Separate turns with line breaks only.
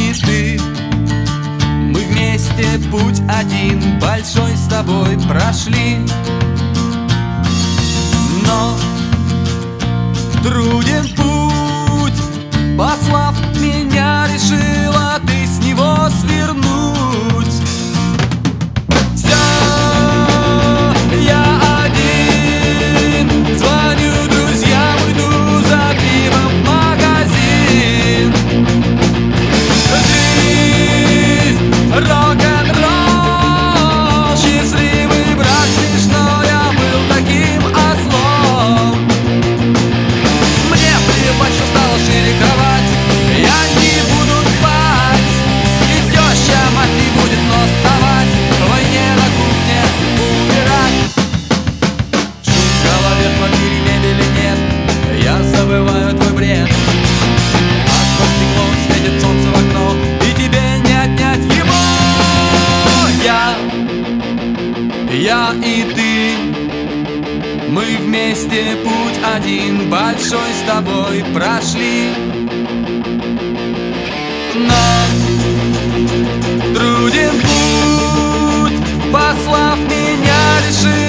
и ты. Мы вместе путь один большой с тобой прошли. Но труден путь, послав меня, решила ты с него свернуть. Все, я один, звоню друзьям, иду за пивом в магазин. Жизнь, рок-н-ролл, счастливый брак, смешно, я был таким ослом. Мне плевать, что стало шире кровать, я не буду спать. И теща мать не будет нос совать, в войне на кухне умирать. Шум в голове, в квартире мебели нет, я забываю твой бред. А сквозь стекло светит солнце в окно, и тебе не отнять его. Я и ты, мы вместе путь один большой с тобой прошли. Но труден путь, послав меня, решил